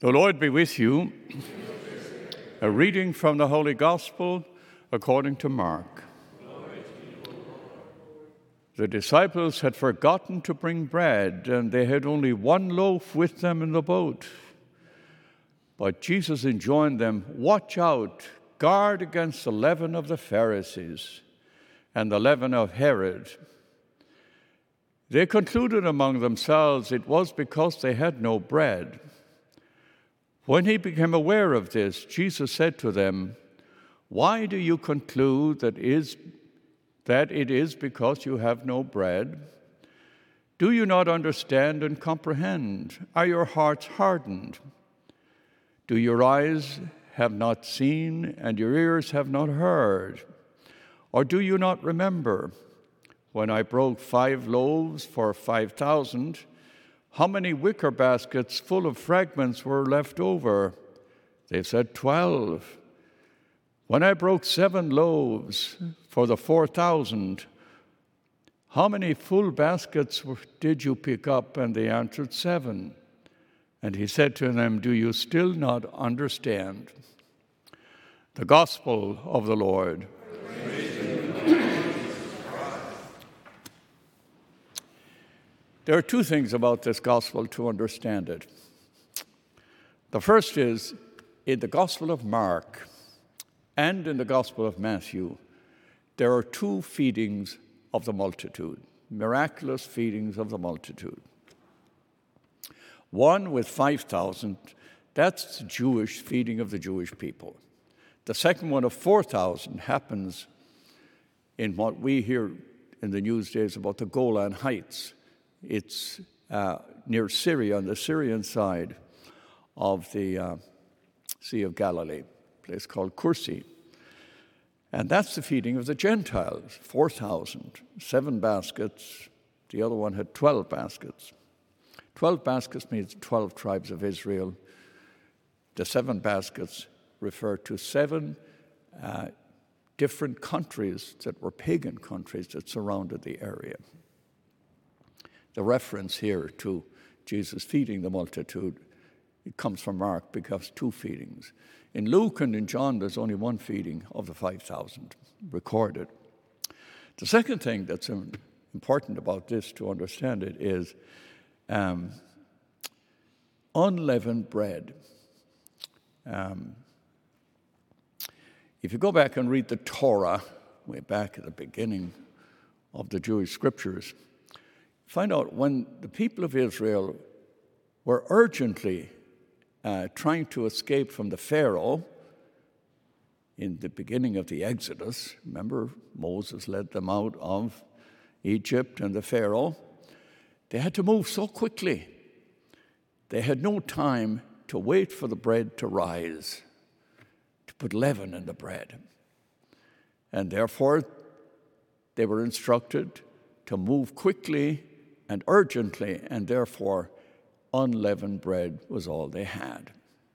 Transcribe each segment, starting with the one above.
The Lord be with you. A reading from the Holy Gospel according to Mark. The disciples had forgotten to bring bread, and they had only one loaf with them in the boat. But Jesus enjoined them, "Watch out, guard against the leaven of the Pharisees and the leaven of Herod." They concluded among themselves it was because they had no bread. When he became aware of this, Jesus said to them, "Why do you conclude that it is because you have no bread? Do you not understand and comprehend? Are your hearts hardened? Do your eyes have not seen and your ears have not heard? Or do you not remember when I broke 5 loaves for 5,000? How many wicker baskets full of fragments were left over?" They said, 12. "When I broke 7 loaves for the 4,000, how many full baskets did you pick up?" And they answered, 7. And he said to them, "Do you still not understand?" The Gospel of the Lord. There are 2 things about this gospel to understand it. The first is, in the Gospel of Mark and in the Gospel of Matthew, there are 2 feedings of the multitude, miraculous feedings of the multitude. One with 5,000, that's the Jewish feeding of the Jewish people. The second one of 4,000 happens in what we hear in the news days about the Golan Heights. It's near Syria, on the Syrian side of the Sea of Galilee, a place called Kursi. And that's the feeding of the Gentiles, 4,000, 7 baskets. The other one had 12 baskets. 12 baskets means 12 tribes of Israel. The 7 baskets refer to 7 different countries that were pagan countries that surrounded the area. The reference here to Jesus feeding the multitude, it comes from Mark because 2 feedings. In Luke and in John, there's only 1 feeding of the 5,000 recorded. The second thing that's important about this to understand it is unleavened bread. If you go back and read the Torah, way back at the beginning of the Jewish scriptures, find out when the people of Israel were urgently trying to escape from the Pharaoh in the beginning of the Exodus. Remember, Moses led them out of Egypt and the Pharaoh. They had to move so quickly. They had no time to wait for the bread to rise, to put leaven in the bread. And therefore, they were instructed to move quickly and urgently, and therefore unleavened bread was all they had.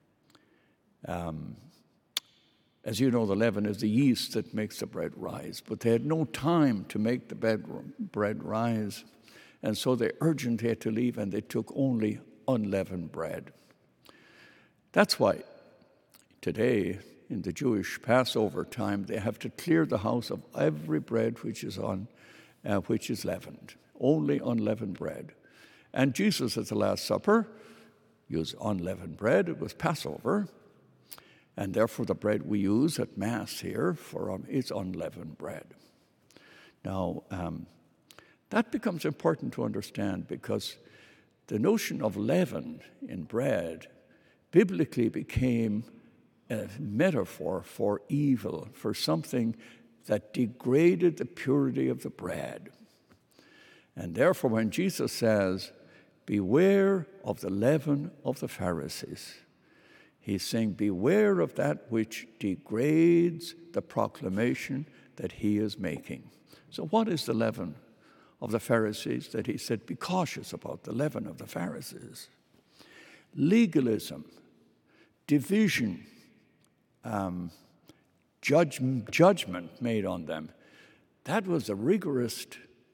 As you know, the leaven is the yeast that makes the bread rise, but they had no time to make the bread rise, and so they urgently had to leave, and they took only unleavened bread. That's why today, in the Jewish Passover time, they have to clear the house of every bread which is leavened. Only unleavened bread. And Jesus at the Last Supper used unleavened bread. It was Passover. And therefore the bread we use at Mass here is unleavened bread. Now, that becomes important to understand because the notion of leaven in bread biblically became a metaphor for evil, for something that degraded the purity of the bread. And therefore, when Jesus says, "Beware of the leaven of the Pharisees," he's saying, beware of that which degrades the proclamation that he is making. So what is the leaven of the Pharisees that he said, be cautious about the leaven of the Pharisees? Legalism, division, judgment made on them. That was a rigorous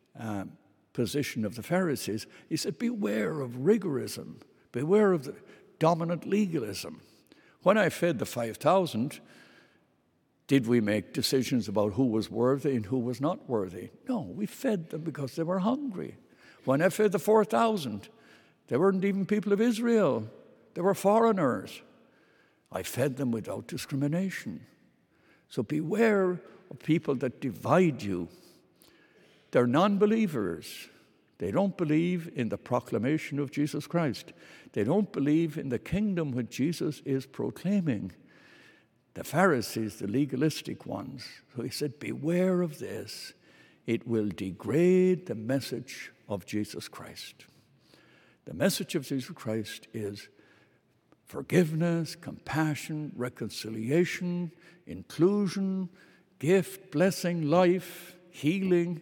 position of the Pharisees. He said, beware of rigorism, beware of dominant legalism. When I fed the 5,000, did we make decisions about who was worthy and who was not worthy? No, we fed them because they were hungry. When I fed the 4,000, they weren't even people of Israel. They were foreigners. I fed them without discrimination. So beware of people that divide you. They're non-believers. They don't believe in the proclamation of Jesus Christ. They don't believe in the kingdom which Jesus is proclaiming. The Pharisees, the legalistic ones. So he said, beware of this. It will degrade the message of Jesus Christ. The message of Jesus Christ is forgiveness, compassion, reconciliation, inclusion, gift, blessing, life, healing.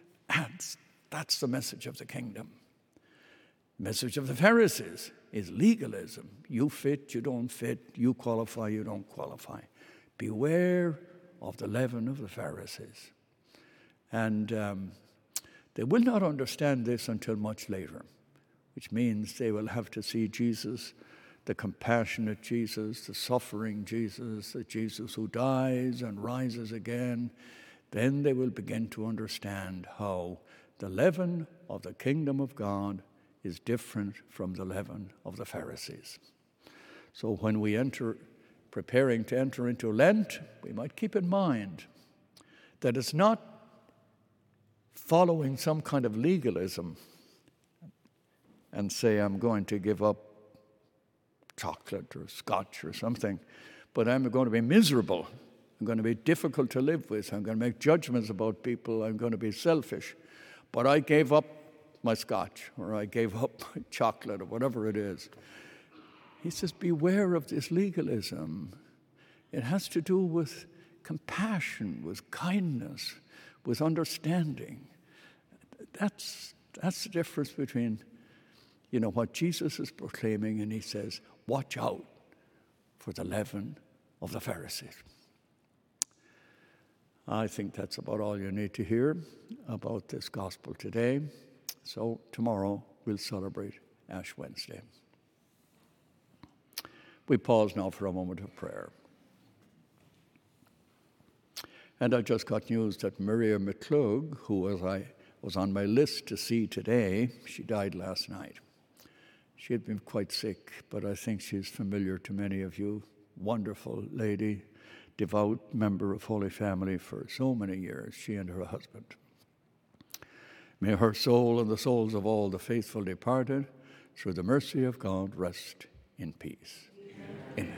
That's the message of the kingdom. The message of the Pharisees is legalism. You fit, you don't fit, you qualify, you don't qualify. Beware of the leaven of the Pharisees. And they will not understand this until much later, which means they will have to see Jesus, the compassionate Jesus, the suffering Jesus, the Jesus who dies and rises again. Then they will begin to understand how the leaven of the kingdom of God is different from the leaven of the Pharisees. So when we preparing to enter into Lent, we might keep in mind that it's not following some kind of legalism and say, I'm going to give up chocolate or scotch or something, but I'm going to be miserable. I'm going to be difficult to live with. I'm going to make judgments about people. I'm going to be selfish. But I gave up my scotch, or I gave up my chocolate, or whatever it is. He says, beware of this legalism. It has to do with compassion, with kindness, with understanding. That's the difference between, what Jesus is proclaiming, and he says, watch out for the leaven of the Pharisees. I think that's about all you need to hear about this gospel today. So tomorrow we'll celebrate Ash Wednesday. We pause now for a moment of prayer. And I just got news that Miriam McClug, who was on my list to see today, she died last night. She had been quite sick, but I think she's familiar to many of you. Wonderful lady, devout member of Holy Family for so many years, she and her husband. May her soul and the souls of all the faithful departed, through the mercy of God, rest in peace. Amen.